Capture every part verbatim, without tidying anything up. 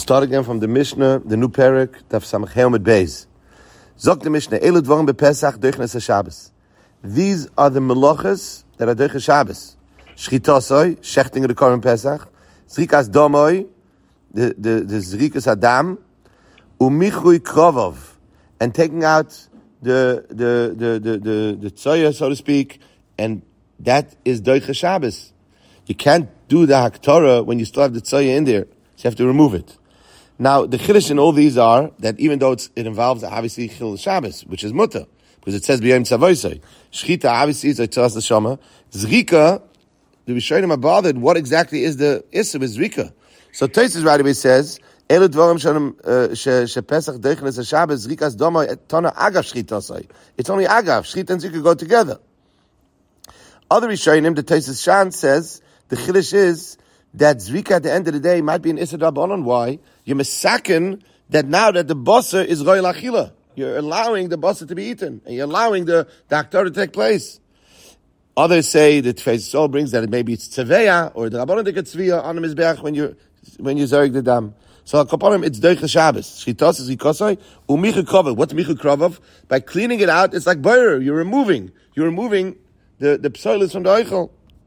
Start again from the Mishnah, the new parak, Daf Samach Heom at Beis. Zok the Mishnah, Elu dvorim bepesach doichnes haShabbos. These are the melachos that are doiches Shabbos. Shchitasoi, shechting of the korban Pesach. Zrikas domoi, the the the zrikas adam, umichui krovov, and taking out the the the the the, the tzoya, so to speak, and that is doiches Shabbos. You can't do the haktorah when you still have the tzoya in there. So you have to remove it. Now, the chiddush in all these are that even though it's, it involves obviously chil Shabbos, which is mutter, because it says b'yom tzavoisei. Shchita obviously is a tzas neshama. Zrika, the Rishonim are bothered. What exactly is the issue with zrika? So Tosfos right away says, "Elu dvarim shalom she Pesach deichnes haShabbos zrikas doma tona agav shchitasei." It's only agav. Shchita and zrika go together. Other Rishonim, the Tosfos Shan says the chiddush is that zrika at the end of the day might be an issur d'Rabbanan. Why? You're misaken that now that the basar is royal achila. You're allowing the basar to be eaten, and you're allowing the, the haktorah to take place. Others say that Tosfos Soul brings that maybe it's tzeveya, or the Rabbanan take tzveya on the mizbeach when you're, when you zorig the dam. So akaponim, it's doiches Shabbos. Shchitas is zikosai, umichu krovov. What's michu krovov? By cleaning it out, it's like boirer. You're removing, you're removing the, the psoilus from the oichel.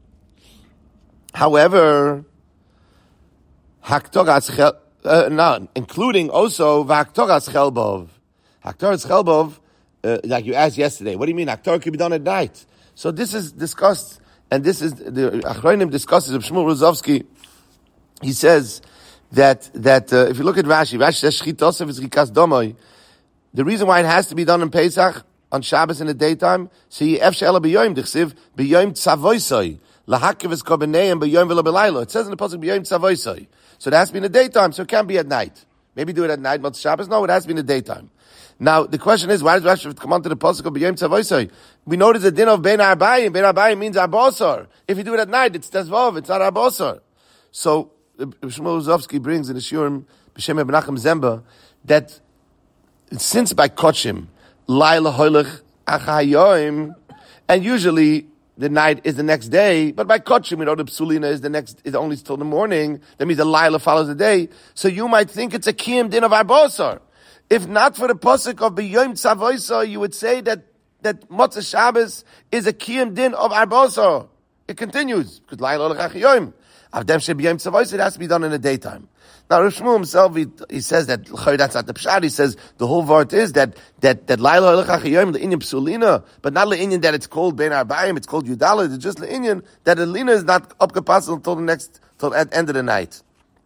However, Haktoras chel, uh, no, including also Haktoras chelbov. Haktoras chelbov, uh, like you asked yesterday. What do you mean? Haktorah can be done at night. So this is discussed, and this is the Achronim discusses of Shmuel Rozovsky. He says that that uh, if you look at Rashi, Rashi says Shchitosav is rikas domoi. The reason why it has to be done on Pesach on Shabbos in the daytime, so you efshela b'yom dichsiv b'yom tzavoisoi lahakiv es kobeneim b'yom v'lo b'laylo. It says in the pasuk b'yom tzavoisoi. So it has to be in the daytime, so it can't be at night. Maybe do it at night, but Shabbos, no, it has to be in the daytime. Now, the question is, why does Rashi come on to the pasuk of B'yom Tzavoisoi? We notice the din of Ben Arbayim. Ben Arbayim means Arbosar. If you do it at night, it's Tezvov, it's not Arbosar. So, Shmuel Rozovsky brings in the Shurim, B'Shem Menachem Zemba, that since by Kochim, Laila Hoylech Achayoim, and usually, the night is the next day, but by Kochim, we know the Psulina is the next, is only till the morning. That means the Laila follows the day. So you might think it's a Kiyam din of Arbosar. If not for the pasuk of B'yom Tzavoisoi, you would say that, that Motzei Shabbos is a Kiyam din of Arbosar. It continues. Because Laila Olech Achayoim. Avdem she B'yom Tzavoisoi, it has to be done in the daytime. Now, Rav Shmuel himself, he, he says that, that's not the pshat, he says, the whole vart is that, that, that Laila Olech Achayoim, the Inyan Psulina, but not the Inyan that it's called Ben Arbayim, it's called Yudala, it's just the Inyan that the Lina is not up capacity until the next, till at the end of the night.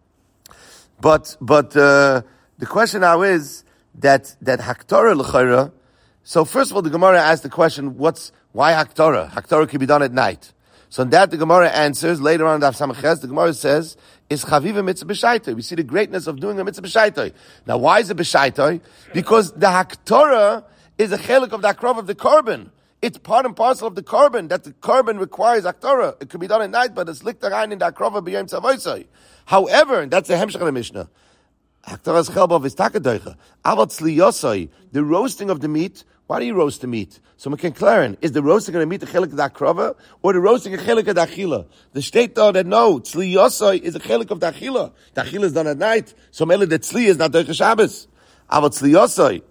But, but, uh, the question now is, that, that Haktorah l'chayra, so first of all, the Gemara asked the question, what's, why Haktorah? Haktorah can be done at night. So in that, the Gemara answers, later on in Daf Samach, the Gemara says, is chaviva mitzvah b'shaitoi. We see the greatness of doing a mitzvah b'shaitoi. Now, why is it b'shaitoi? Because the Haktorah is a chelik of the akrov of the korban. It's part and parcel of the korban, that the korban requires Haktorah. It could be done at night, but it's liktarain in the akrov of b'yom tzavoisoi. However, and that's the hemshech of the Mishnah, Haktoras chelbov is takadoicha. Aval tzliyosoi, the roasting of the meat. Why do you roast the meat? So McClaren, is the roasting of the meat a chelik of the akrova, or the roasting a chelik of the achila? The state thought that no, tzliyosoi is a chelik of the achila. The achila is done at night, so mele the tzli is not doicha Shabbos. Aval tzliyosoi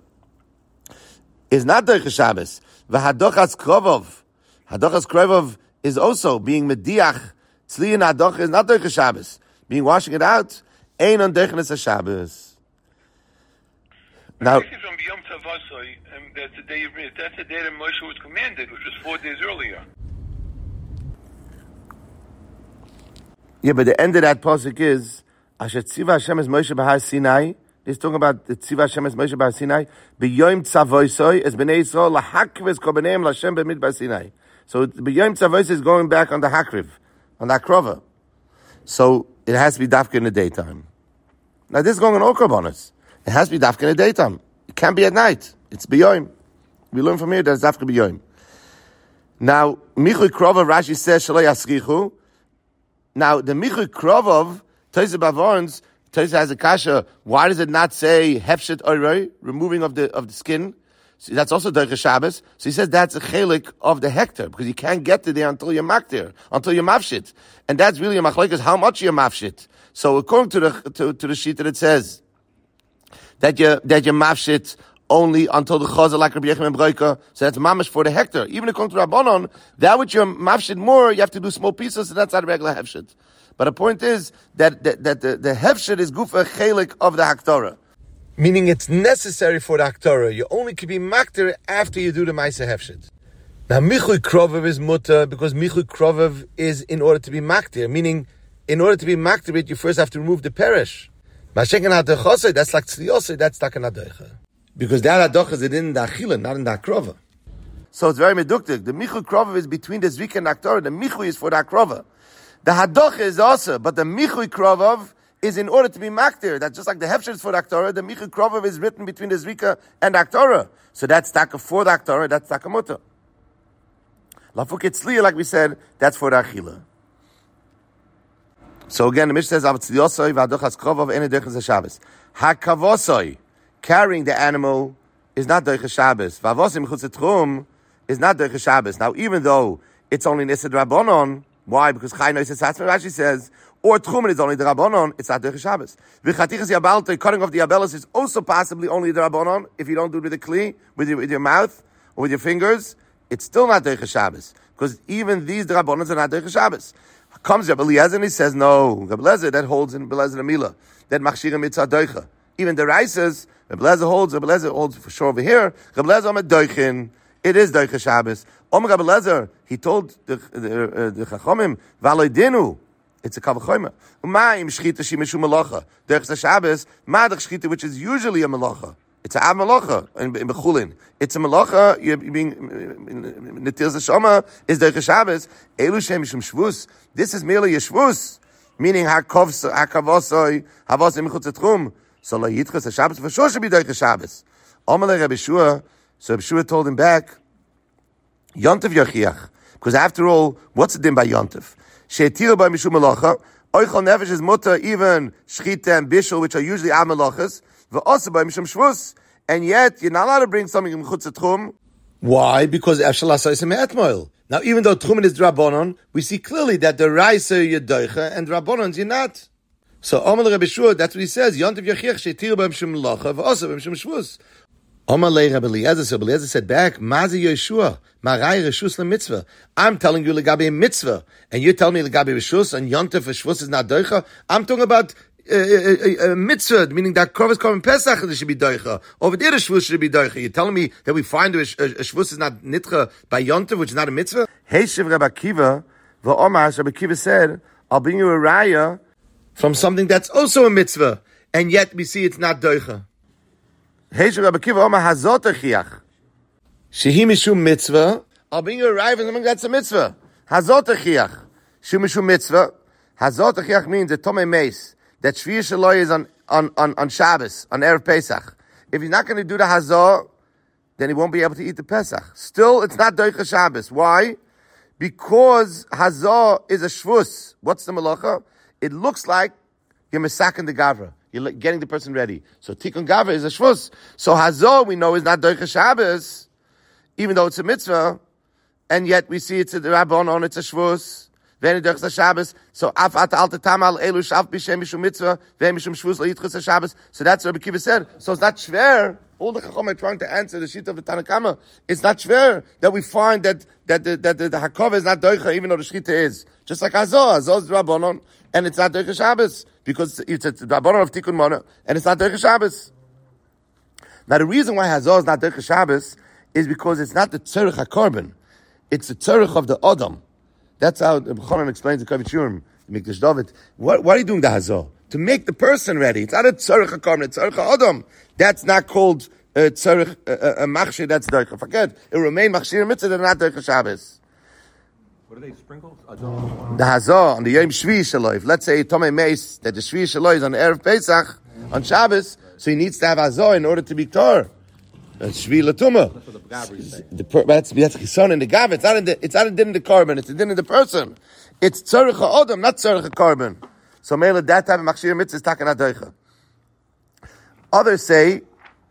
is not doicha Shabbos. V'hadochas krovov, hadochas krovov is also being mediach. Tzli and hadoch is not doicha Shabbos. Being washing it out. Ein on Deichnes HaShabbos. Now, this is on B'yom Tzavoisoi, and that's the day. That's the day that Moshe was commanded, which was four days earlier. Yeah, but the end of that pasuk is Asher Tziva Hashem es Moshe b'Har Sinai. He's talking about the Tziva Hashem es Moshe b'Har Sinai. B'yom Tzavoisoi es Bnei Yisrael lahakriv korbaneim l'Hashem b'midbar Sinai. So B'yom Tzavoisoi is going back on the hakriv, on the akrova. So it has to be dafka in the daytime. Now this is going on all korbanos. It has to be dafka in the daytime. It can't be at night. It's b'yoyim. We learn from here that it's dafka b'yoyim. Now, Michui Krovov, Rashi says, Shaloi Yasrichu. Now, the Michui Krovov, Tosfos Bavorns, Tosfos has a kasha. Why does it not say Hefshet Oiroi, removing of the, of the skin? So that's also Doicha Shabbos. So he says that's a chelik of the hectare, because you can't get to there until you're maktir, until you're mafshit. And that's really a machlokes, how much you're mafshit. So according to the, to, to the sheet that it says, that you, that you're mafshit only until the chazal like Rabbi Yechim and Broika, so that's mamash for the hectare. Even according to Rabbanon, that which you're mafshit more, you have to do small pieces, so that's not a regular hefshit. But the point is that, that, that the, the hefshit is gufa chelik of the haktorah. Meaning it's necessary for the haktorah. You only can be makter after you do the ma'aseh hefshit. Now michui krovev is mutter, because michui krovev is in order to be makter, meaning in order to be makter it, you first have to remove the perish. Mashenken hadechosei, that's like tzliosei, that's takan hadoicha. Because that hadocha is in the achila, not in the akrova. So it's very meduktik. The michui krovev is between the zvika and haktorah. The michui is for the akrova. The hadocha is also, but the michui krovev is in order to be maktir. That's just like the hefsher is for the haktorah. The michui krovev is written between the zvika and the haktorah. So that's taka for the haktorah, that's taka mutter. Lafuk etzliya, like we said, that's for the achila. So again, the Mishnah says, "Avatzliosoi v'adochas krovav ene doichas Shabbos." Hakavosoi, carrying the animal, is not doichas Shabbos. V'avosim chutz etchum is not doichas Shabbos. Now, even though it's only nised rabbonon, why? Because Chai Noises Hatzmer Rashi says, or tchumen is only the rabbonon, it's not doichas Shabbos. V'chatichas yabalte, cutting off the yabelos is also possibly only the rabbonon. If you don't do it with the kli, with your, with your mouth or with your fingers, it's still not doichas Shabbos, because even these the rabbonons are not doichas Shabbos. Comes Rabbi Eliezer and he says, no, Rabbi Eliezer, that holds in Rabbi Eliezer Amila, that machshira mitzvah doicha. Even the Raises, Rabbi Eliezer holds, Rabbi Eliezer holds for sure over here, Rabbi Eliezer omed doichin, it is doicha Shabbos. Omer Rabbi Eliezer, he told the, the, uh, the Chachomim, v'aloi dinu, it's a kavachoyma. U'ma'im shchita shi mishu melacha. Doicha Shabbos, ma'adach shchita, which is usually a melacha. It's a av melacha in, in Bechulin. It's a melacha. You're being netil zeshama is doicha Shabbos. Elu shem mishum shvus. This is merely a shvus, meaning hakavos hakavosoi havos imichutz etchum. So la yitchas Shabbos for sure should be doicha Shabbos. Amalei Rabbi Shua. So Rabbi Shua told him back, Yontif yachiach, because after all, what's the din by Yontif? She'etiru by mishum melacha. Oichal nefesh is mutter, even shchita and bishul, which are usually av melachas. And yet, you're not allowed to bring something in chutz etchum. Why? Because Efshal Asayim Etmoil. Now, even though Tchumen is Drabonon, we see clearly that the Raisa you're doicha and Drabonons you're not. So, Omer Rabbi Shua, that's what he says. Yontiv Yachiach Shetir B'Hem Shem Lacha V'Osa B'Hem Shem Shvus. Omer Lei Rabbi Eliezer, so Rabbi Eliezer said back, Mazi Yeshua, Marai Reshus LeMitzvah. I'm telling you Legabi Mitzvah, and you're telling me Legabi Reshus, and Yontiv Shvus is not doicha. I'm talking about Uh, uh, uh, mitzvah, meaning that Korvus Korban Pesach should be doicha. Over there, the shvus should be doicha. You're telling me that we find a, a, a shvus is not nitcha by yontiv, which is not a mitzvah? Hey, Shiv Rabbi Akiva, v'omar, Rabbi Akiva said, I'll bring you a raya from something that's also a mitzvah, and yet we see it's not doicha. Hey, Shiv Rabbi Akiva, omar hazot achiach. Shehi mishum mitzvah, I'll bring you a raya from something that's a mitzvah. Hazot achiach. Shehi mishum mitzvah. Hazot achiach means a tomei meis. That Shviyah Shaloi is on, on, on, on Shabbos, on Erev Pesach. If he's not going to do the Hazor, then he won't be able to eat the Pesach. Still, it's not Doicha Shabbos. Why? Because Hazor is a Shvus. What's the Malacha? It looks like you're Mesakin the Gavra. You're getting the person ready. So Tikkun Gavra is a Shvus. So Hazor, we know, is not Doicha Shabbos, even though it's a mitzvah, and yet we see it's a Rabbanon, it's a Shvus. Wenn durch das Shabbos, so af at alte tamal elu shaf bishem mishum mitzvah, wenn mishum shvus lo yitchus Shabbos. So that's what Rabbi Akiva said. So it's not schwer. All the Chacham are trying to answer the sheet of the Tanakama. It's not schwer that we find that that the, that the, the Hakova is not doicha, even though the Shchita is. Just like Hazor, Hazor is Rabbanon, and it's not doicha Shabbos because it's a Rabbanon of Tikkun Mona, and it's not doicha Shabbos. Now the reason why Hazor is not doicha Shabbos is because it's not the tzerich hakorban, it's the tzerich of the Adam. That's how B'chonon explains the Kavit Shurim, the Mikdash David. What, what are you doing the Hazor? To make the person ready. It's not a tzarech hakarm, it's tzarech ha'adam. That's not called a tzarech, a machshir, that's doicha. Forget, it remain machshir mitzvah, they're not doicha Shabbos. What are they, sprinkles? The Hazor, on the Yom Shvi Shaloi. Let's say Tomei Meis, that the Shvi Shaloi is on the Erev Pesach, on Shabbos, so he needs to have Hazor in order to be Tor. That's Shvi Latuma. That's what the Gabri is saying. That's that's Chison in the Gav. It's not in the it's not a din in the carbon. It's a din in the person. It's tzarech ha'odam, not tzarech carbon. So mele that type of machshir mitzvah is taken adoicha. Others say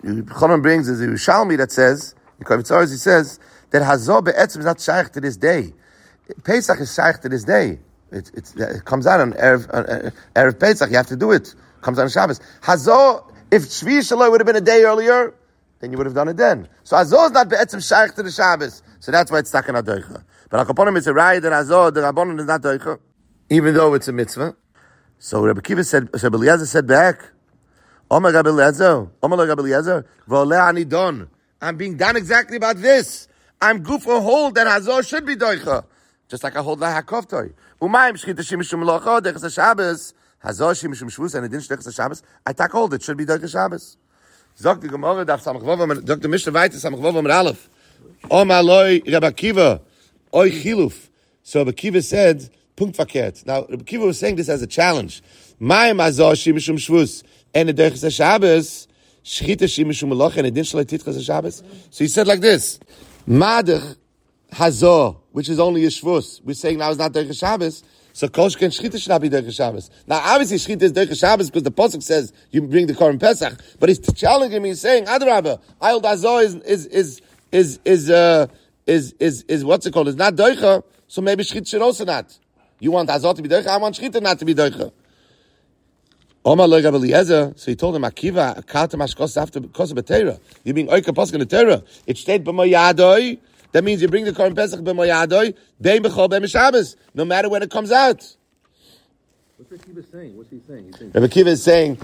Chonon brings is a Yerushalmi that says, in Kavitzaris he says, that Hazor be'etzim is not shaykh to this day. Pesach is shaykh to this day. It, it, it comes out on Erev, uh, Erev Pesach, you have to do it. It comes out on Shabbos. Hazor, if Shvi Shaloi would have been a day earlier, then you would have done it then. So Hazor is not be'etzim shaykh to the Shabbos. So that's why it's stuck in Adoicha. But Akaponim is a raya that Hazor, the Rabbanon is not Doicha, even though it's a mitzvah. So Rabbi Kiva said, so Rabbi Eliezer said back, Omer Rabbi Eliezer, Omer Rabbi Eliezer, V'oleh ani don. I'm being done exactly about this. I'm gufo hold that Hazor should be Doicha. Just like I hold la hakoftoi. Umayim shchita shimishum melocha, dechas ha-Shabbos, Hazor shimishum shvus, and it didn't dechas ha-Shabbos. I tak hold, it should be Doicha Shabbos. Zog the Gemara, daf samach vov, Doctor Mishnah weiter, samach vov amar aleph. Omer loi Rabbi Kiva, oi chiluf. So Rabbi Kiva said, punkt verkehrt. Now, Rabbi Kiva was saying this as a challenge. Mayim Hazor shimishum shvus, and it dechas ha-Shabbos, shchita shimishum melocha, and it didn't shloi titchas ha-Shabbos. So he said like this, Madach Hazor, which is only a shvus. We're saying now it's not Derech Shabbos. So Kosh can Shchita should not be Derech Shabbos. Now obviously Shchita is Derech Shabbos because the Pasuk says you bring the Korban Pesach. But he's challenging me, he's saying, Adrabah, I hold Hazor is, is, is, is, is, uh, is, is, is, what's it called? It's not Derech, so maybe Shchita should also not. You want Hazor to be Derech, I want Shchita not to be Derech. Omar lo Rabbi Eliezer, so he told him, Akiva, Akarta mashkos after because of a Torah. You're being oika pasuk in the Torah. It stayed b'moyadoi. That means you bring the Korban Pesach b'moyadoi, bein b'chol bein b'Shabbos, no matter when it comes out. What's Rabbi Kiva saying? What's he saying? He's saying Rabbi Kiva is saying,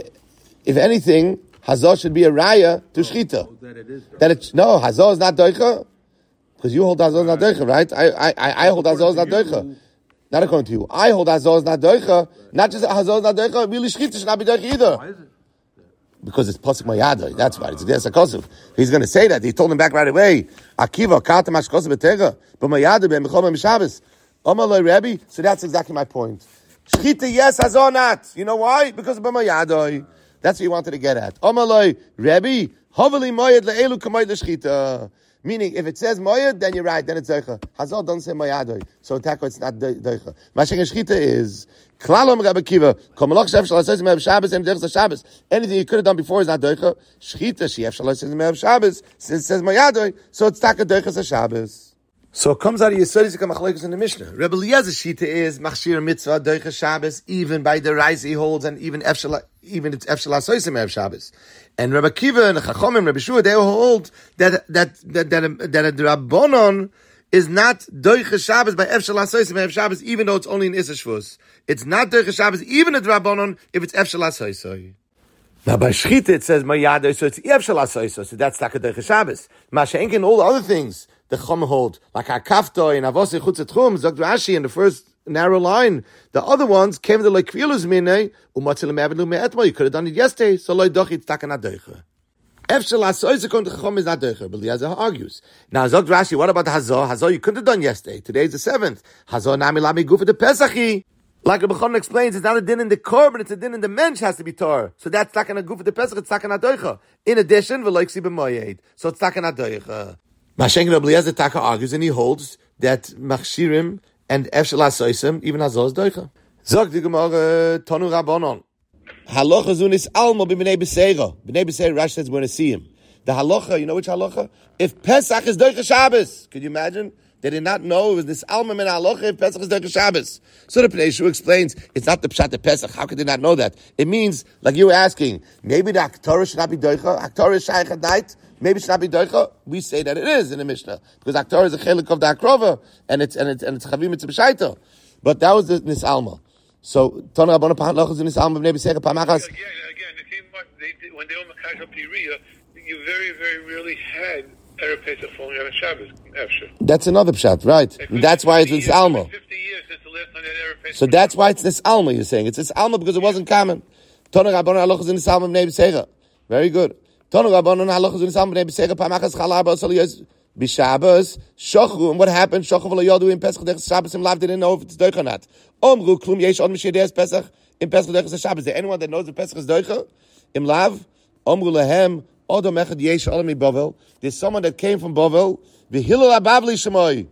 if anything, Hazor should be a raya to Shchita. oh, that it is. That it's, no, Hazor is not Doicha. Because you hold Hazor is not Doicha, right? I, I, I hold Hazor is not Doicha. Not according to you. I hold Hazor is not Doicha. Not just Hazor is not Doicha, really Shchita should not be Doicha either. Why is it? Because it's Pasuk Mayadoi. That's why. It's a Kosov. He's going to say that. He told him back right away. Akiva, Kata Mashkosov Betega, but Mayadoi, Ben Mechom Ben Shabbos. Omaloi Rebbe. So that's exactly my point. Shchita, yes, Hazor not. You know why? Because of Mayadoi. That's what he wanted to get at. Omaloi Rebbe, Hoveli Moyed Le'elu Kamoy L'Shchita. Meaning, if it says Moyed, then you're right, then it's Doicha. Hazor doesn't say Mayadoi. So Tako, it's not Doicha. Mashing Shchita is, Klalom Rabbi Kiva, Komalach Shef Shalasais Me'ev Shabbos, and Derech Shabbos. Anything you could have done before is not Doicha. Shchita, Shef Shalasais Me'ev Shabbos, since it says Mayadoi, so it's Taka Doicha Shabbos. So it comes out of Yisrael Yisrael Machlokes in the Mishnah. Rabbi Eliezer's Shita is Machshir Mitzvah Doicha Shabbos, even by the Rise he holds, and even Efshala, even it's Efshala Soisim Me'ev Shabbos. And Rabbi Kiva and Chachomim, Rabbi Shua, they hold that that that that that, that a Rabbonon is not Doicha Shabbos by Efshala Soisim Me'ev Shabbos, even though it's only in Issa Shvus. It's not Doicha Shabbos, even a Rabbonon, if it's Efshala Soisim. Now by Shchita it says Mayadoi, so it's Efshala Soisim, so that's like a Doicha Shabbos. Masha'enkin and all the other things the Chom hold, like Hakafto and Avosei Chutz Tchum, Zok Rashi in the first narrow line. The other ones came to like Kvilus Minei, Umatzil Me'avelu Me'etmo. You could have done it yesterday, so Loi Doch it's Takana Doicha. Efshel Hasoyze Kon Chachom is not Doicha, but Eliezer argues. Now Zok Rashi, what about Hazor? Hazor you could have done yesterday. Today is the seventh. Hazor Nami Lami Gufa the Pesachi. Like Rabbi Chon explains, it's not a din in the korban, it's a din in the mensch has to be Torah. So that's Takana Gufa the Pesach, it's Takana Doicha. In addition, Veloiksi B'moyed. So it's Takana Doicha. Mashenk Rabbi Eliezer Taka argues, and he holds that Machshirim and Efshel Hasoysim, even Hazor is Doicha. Zog the Gemara, Tonu Rabbonon. Halacha zunis almo b'bnei b'seira. B'nei b'seira, Rashi says we're going to see him. The halacha, you know which halacha? If Pesach is Doicha Shabbos, could you imagine? They did not know it was this alma min halacha if Pesach is Doicha Shabbos. So the Pnei Yeshua explains, it's not the pshat of Pesach. How could they not know that? It means, like you were asking, maybe the Haktorah should not be Doicha. Haktorah is Shaykh at night. Maybe it should not be Doicha. We say that it is in the Mishnah. Because Haktorah is a chelik of the Akrova. And it's, and it's, and it's Chavim Mitzvah B'Shaita. But that was the Nisalma. So, Tona Rabbana Pahat Lochas in Nisalma B'nei B'Seira Pamachas. Again, again, the thing was, they did, when they were Makashal Piriya, you very, very rarely had Erev Pesach falling on Shabbos. After. That's another pshat, right? And that's why it's Nisalma. fifty years since the last time that Erev Pesach. So that's why it's Nisalma, you're saying. It's Nisalma because it wasn't common. Tona Rabbana Lochas in Nisalma B'nei B'Seira. Very good. Tona Rabbana Lochas in Nisalma B'nei B'Seira Pamachas Chalaba Osol Yez. B'Shabbos, Shochru, and what happened? Shochru v'lo yodu in Pesach derech Shabbos, im lav didn't know if it's doicha or not. Omru klum yesh od mishir deis Pesach, in Pesach derech Shabbos. Is there anyone that knows that Pesach is doicha? Im lav, Omru lehem, odom echad yesh olam mi Bovel. There's someone that came from Bovel, v'hillel abavli shemoi.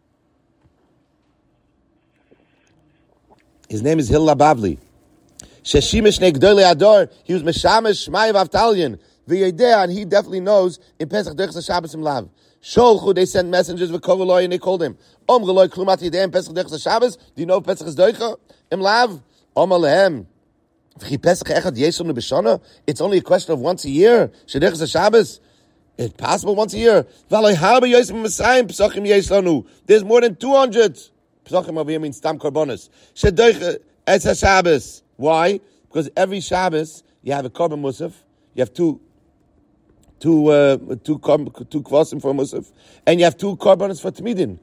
His name is Hillel Abavli. Sheshimish ne gdolei ador, he was Meshamish Shmai v'Avtalion. v'yedea, and he definitely knows in Pesach Deichas Shabbos im Lav. Sholchu, they sent messengers with Kovaloi, and they called him. Om Geloi Klumati Yedea in Pesach Deichas Shabbos. Do you know Pesach is Deicha im Lav? Om Alehem. It's only a question of once a year. Shedeichas Shabbos. It's possible once a year. There's more than two hundred. Pesachim over here means Stam Korbanos. Shedeichas Shabbos. Why? Because every Shabbos you have a Korban Musaf. You have two, two, uh, two, two kvasim for Musaf, and you have two Korbanos for Tamidin.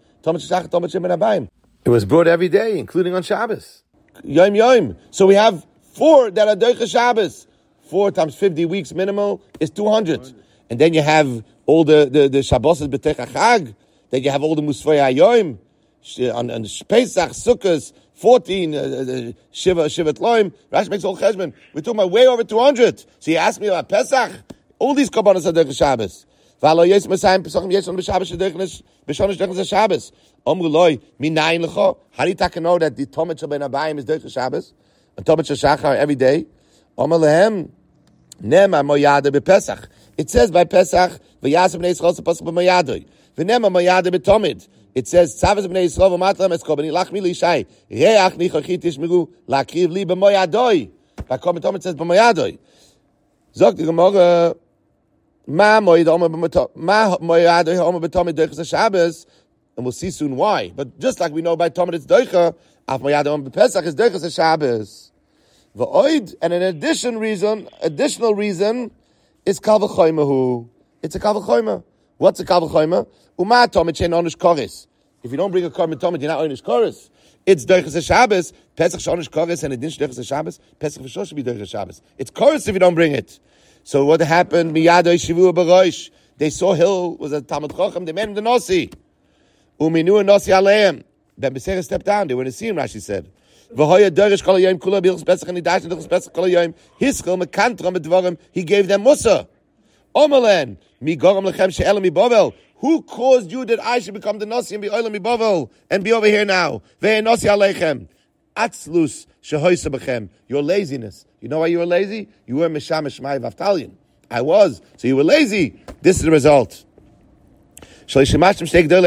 It was brought every day, including on Shabbos. Yom Yom. So we have four that are Deichas Shabbos. Four times fifty weeks minimal is two hundred. And then you have all the, the, the Shabbos B'tech HaChag. Then you have all the Musfei HaYom. On, on Pesach, Sukkot, fourteen, uh, Shiva, Shiva Tloim. Rashi makes all cheshbon. We're talking about way over two hundred. So you ask me about Pesach. All these Korbanos are Deichas Shabbos. V'alo yes Messiah Pesachim yes on B'Shabbos Shedeichas B'Shonish Deichas Shabbos. Omru loy minayin lecho. How do you take know that the Tomit Shel Ben Abayim is Deichas Shabbos? A Tomit Shel Shachar every day. Omru lehem nema moyada b'Pesach. It says by Pesach v'yasem b'nei Yisrael sepasach b'moyadoi. V'nema moyada b'Tomid. It says tzavas b'nei Yisrael v'matlam eskobani lachmi lishai reach nichachit yishmiru lakriv li b'moyadoi. V'kom Tomid says b'moyadoi. Zok the Gemara ma moyad omer b'moyadoi ma moyadoi omer b'Tomid Deichas Shabbos. And we'll see soon why. But just like we know by Tomid it's Deicha, af moyadoi omer b'Pesach is Deichas Shabbos. V'oid, and an addition reason, additional reason, is kal v'choymahu. It's a kal v'choyma. What's a kal v'choyma? Uma tomit shein onish koris. If you don't bring a korban tomit, you're not onish koris. It's Deichas Shabbos. Pesach shonish koris, and it didn't Deichas Shabbos. Pesach for sure should be Deichas Shabbos. It's koris if you don't bring it. So what happened? Miyadoi shivua b'roish. They saw Hill was a Talmud Chacham. They made him the Nasi. Uminu and Nasi aleim. Ben Beseira stepped down. They were in a scene. Rashi said. V'hoya derish kol hayom kula b'ilchus Pesach and hidash b'ilchus Pesach kol hayom. Hischel mekantram b'dvarim. He gave them Musa. Omelen mi goram lechem she'elam mi Bavel. Who caused you that I should become the Nasi and be oilam mi Bavel and be over here now? Ve'en Nasi aleichem. Atzlus shehoysa b'chem. Your laziness. You know why you were lazy? You were Meshamash Shmai Vaftalion. I was. So you were lazy. This is the result. So they asked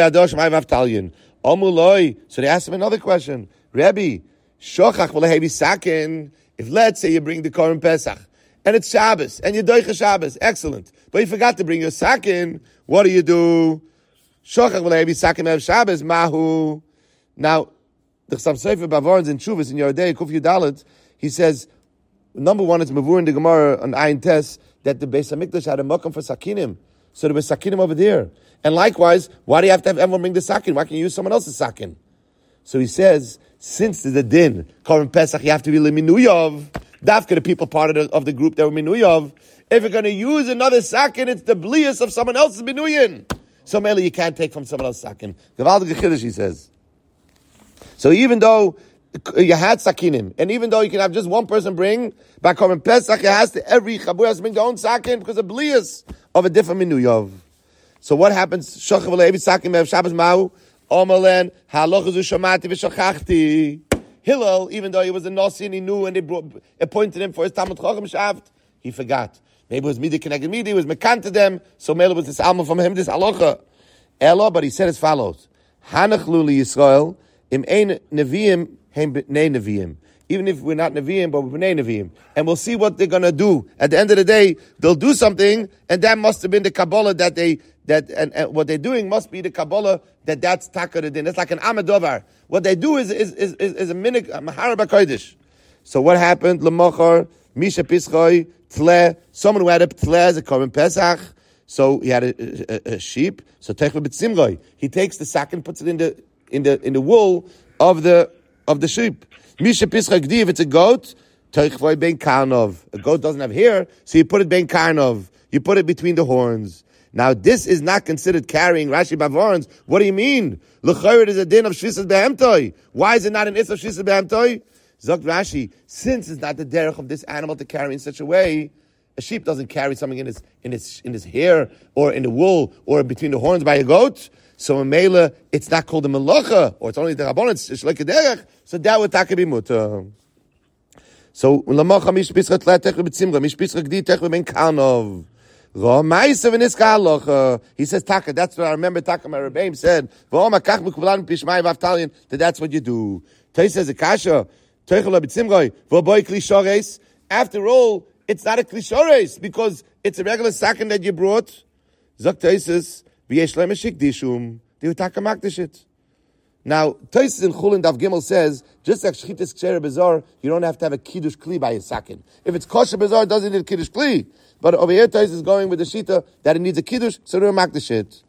him another question. Rebbe, Shochach v'lehevi sakin. If let's say you bring the Korban Pesach and it's Shabbos and you Deichas Shabbos, excellent. But you forgot to bring your sakin. What do you do? Shochach v'lehevi sakin of Shabbos mahu. Now, the Chassam Sofer Bavarans in Shuvas in Yordei Kuf Yudalet, he says, number one, it's Mavur in the Gemara on Ayin Tes that the Beis Hamikdash had a makam for sakinim, so there was sakinim over there. And likewise, why do you have to have everyone bring the sakin? Why can't you use someone else's sakin? So he says, since there's a din, Korban Pesach, you have to be liminuyov. Dafka, the people part of the, of the group that were minuyov. If you're going to use another sakin, it's the blias of someone else's minuyin. So mainly you can't take from someone else's sakin. Gavaldik Chiddush, he says. So even though you had sakinim, and even though you can have just one person bring, by Korban Pesach, it has to, every chabur has to bring their own sakin because of blias of a different minuyov. So what happens? Shochav v'lehevi sakin me'ev Shabbos ma'u, omalen, ha'aloch zu shamati v'shachachti. Hillel, even though he was a Nasi and he knew and they brought, appointed him for his Talmud Chacham Shaft, he forgot. Maybe it was Midi connected Midi, it was Mekan to them, so maybe it was this Alma from him, this Alocha. Elo, but he said as follows, Hanach Luli Yisrael, im ein Nevi'im, heim b'nei Nevi'im. Even if we're not Nevi'im, but we're b'nei Nevi'im. And we'll see what they're going to do. At the end of the day, they'll do something, and that must have been the Kabbalah that they, that, and, and what they're doing must be the Kabbalah that that's Taka the din. It's like an Amadovar. What they do is, is, is, is, is a minik, a Mahara B'Kodesh. So what happened? L'mochar, Misha Pischoi, Tle, someone who had a Tle as a Korban Pesach, so he had a, a, a sheep, so Techva B'Tzimroi. He takes the sack and puts it in the, in the, in the wool of the, of the sheep. Misha Pischoi Gdi, if it's a goat, Techva Ben Karnov. A goat doesn't have hair, so you put it Ben Karnov. You put it between the horns. Now, this is not considered carrying Rashi Bavarans. What do you mean? L'chayr is a din of shvisas behemtoi. Why is it not an is of shvisas behemtoi? Zok Rashi, since it's not the derech of this animal to carry in such a way, a sheep doesn't carry something in his in his in his hair or in the wool or between the horns by a goat. So in Mela, it's not called a melacha, or it's only the rabbanon. It's like a derech. So that would take be mutter. So l'macha mish pischat la techve b'tzimra mish pischat gdi techve ben karnov. He says, Taka, that's what I remember Taka Marabaim said, that that's what you do. Tais says, Akasha, after all, it's not a klishores because it's a regular second that you brought. Zok Taisis, v'yesh lem shikdishum, they Taka makdishit. Now, Taisis in Chulin Daf Gimel says, just like Shchitas Ksher Bezor, you don't have to have a Kiddush Kli by a second. If it's Kosher Bezor, it doesn't need a Kiddush Kli. But over here, Taisis is going with the Shita that it needs a Kiddush, so don't make the shit.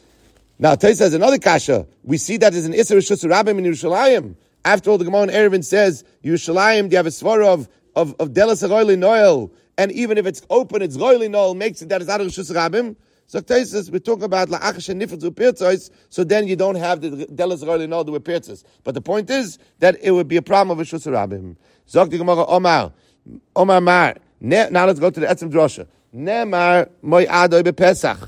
Now, Taisis has another kasha. We see that there's an Isser Rishus Rabbim in Yerushalayim. After all, the Gemara in Erevin says, Yerushalayim, you have a svara of, of, of Delas HaRoili Noel, and even if it's open, it's Roili Noel, makes it that it's out of Rishus Rabbim. So Taisis, we're talking about La'achash and Nifetz U'Pirtzos, so then you don't have the Delas HaRoili Noel with Pirtzos. But the point is that it would be a problem of Rishus Rabbim. Zok the Gemara, Omar, Omar Mar, now let's go to the Etzem Drosha. Nemar moyadoi bepesach.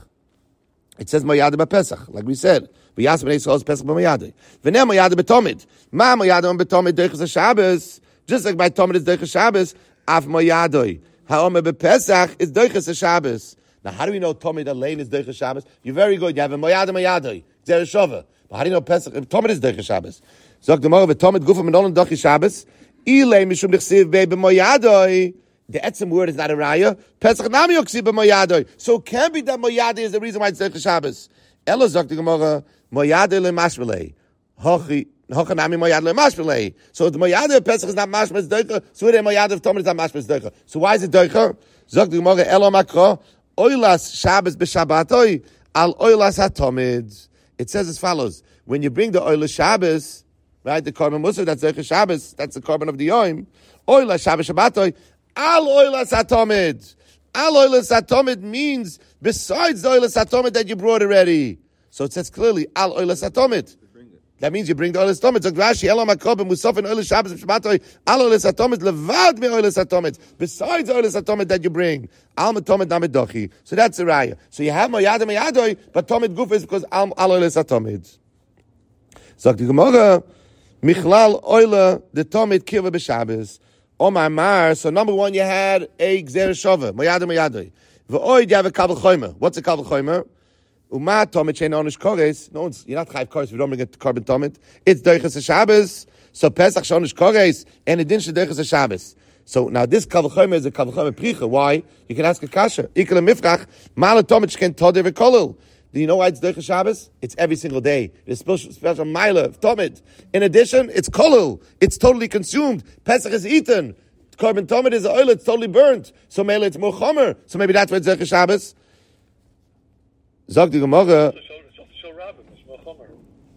It says moyadoi bepesach, like we said. V'yas b'nei Yisrael is pesach b'moyadoi. V'nem moyadoi b'tomid. Ma moyadoi b'tomid deichas HaShabbos. Just like by tomid is deichas HaShabbos, af moyadoi. Ha'omer bepesach is deichas HaShabbos. Now, how do we know tomid alain is deichas HaShabbos? You're very good. You have a moyadoi moyadoi. Zer shova. But how do you know pesach? Tomid is deichas HaShabbos. Zok the Gemara v'tomid gufa menon deichas HaShabbos. Ilei mishum nechsiv bei b'moyadoi. The etzem word is not a raya. Pesach nami yoksi b'moyadoi. So it can be that moyadoi is the reason why it's Deichas Shabbos. Elo zok the Gemara, moyadoi le-mashvelei. Hochi, hochi nami moyadoi le-mashvelei. So the moyadoi of Pesach is not mashvel, it's Deicha. So the moyadoi of Tomid is not mashvel, it's Deicha. So why is it Deicha? Zok the Gemara, Elo makro, oilas Shabbos b'Shabbatoi, al oilas ha-Tomid. It says as follows, when you bring the oilas Shabbos, right, the korban musar, that's Deichas Shabbos, that's the korban of the Yom, oilas Shabbos Shabbatoi, Al oilas hatomid. Al oilas hatomid means besides the oilas hatomid that you brought already. So it says clearly, al oilas hatomid. That means you bring the oilas hatomid. So Rashi, elam hakob, musaf and oilas Shabbos b'Shabbatoi, al oilas hatomid, levad me oilas hatomid. Besides the oilas hatomid that you bring, al matomid namidochi. So that's the raya. So you have moyadoi moyadoi, but tomid guf is because al oilas hatomid. So the Gemara, michlal oila the tomid kiva b'Shabbos. Oh my mar, so number one, you had a gzer shova, moyadoi moyadoi. V'oid, you have a kabel choymer. What's a kabel choymer? Uma tomit shein onish kores. No, you're not chayv kores if you don't bring a carbon tomit. It's deichas HaShabbos. So Pesach shonish kores, and it didn't should deichas HaShabbos. So now this kabel choymer is a kabel choymer pricha. Why? You can ask a kasha. Ikel mifrach, mala tomit shken toder v'kolel. Do you know why it's Deichas Shabbos? It's every single day. There's special, special mila of Tomid. In addition, it's kolul. It's totally consumed. Pesach is eaten. Korban Tomid is oil. It's totally burnt. So maybe it's more chomer. So maybe that's why it's Deichas Shabbos. Zog the Gemara. It's so Rabbim, it's more chomer.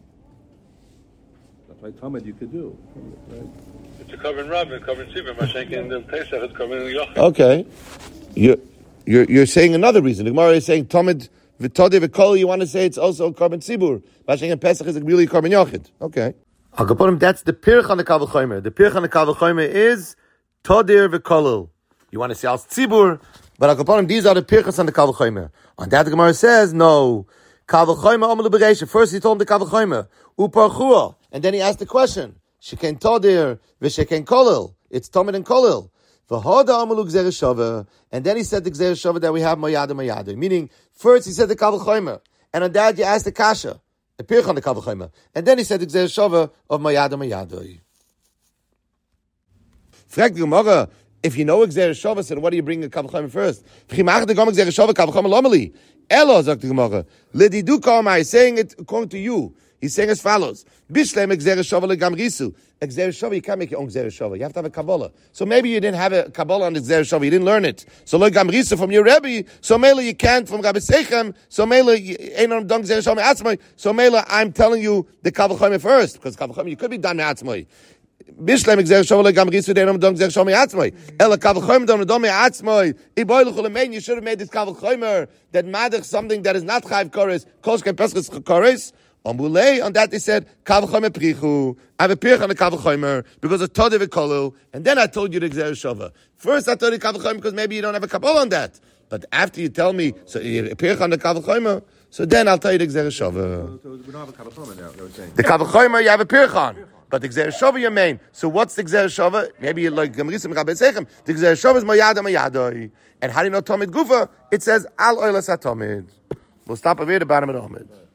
That's why Tomid you could do. Right? It's a korban Rabbim, korban Tzibur. Mashenk in the Pesach, it's korban Yochel. Okay. You're, you're, you're saying another reason. The Gemara is saying Tomid. V'todeh v'kol, you want to say it's also korban tzibur. Bashing and Pesach is really korban yochid. Okay. Agaponim, that's the pirch on the kabel chomer. The pirch on the kabel chomer is todeh v'kolol. You want to say als tzibur, but agaponim, these are the pirchas on the kabel chomer. On that, the Gemara says, no. Kabel chomer omelu b'reisha. First, he told him the kabel chomer. Uparchua. And then he asked the question. Sheken todeh v'sheken kolol. It's tomid and kolol. And then he said the gzer shova that we have moyadoi moyadoi. Meaning, first he said the kabel chomer, and on that you asked the kasha, the pirch on the kabel chomer, and then he said the gzer shova of moyadoi moyadoi. Frag the Gemara, if you know gzer shova, so what do you bring the kabel chomer first? Elo, sagt the Gemara, ledidu kama, he's saying it according to you. He's saying as follows: Bishlem gzer shova legamrisu. Gzer shova, you can't make your own gzer shova. You have to have a kabbalah. So maybe you didn't have a kabbalah on the gzer shova. You didn't learn it. So legamrisu from your rebbe. So mele you can't from Rabbi Sechem. So mele ain't on done gzer shova atzmai. So mele I'm telling you the kabel chomer first because kabel chomer you could be done atzmai. Bishlem gzer shova legamrisu. They don't done gzer shova atzmai. Ela kabel chomer don't done atzmai. Iboy lechulemein. You should have made this kabel chomer that madach something that is not chayv kores. Koshken pesches kores. On that they said, Kav Chomer Prichu. I have a pirch on the Kav Chomer because of Todeh v'Kolul. And then I told you the Gzer Shova. First I told you Kav Chomer because maybe you don't have a Kabbalah on that. But after you tell me, so you have a pirch on the Kav Chomer, so then I'll tell you the Gzer Shova. So we don't have a Kav Chomer now, they were saying. The Kav Chomer you have a pirch on. but the Gzer Shova your main. So what's the Gzer Shova? Maybe you like Gemrisim Rabbi Sechem. The Gzer Shova is Moyada Moyadoi. And how do you know Tomid Gufa? It says Al Oilas HaTomid. We'll stop over here at the bottom of the Omid.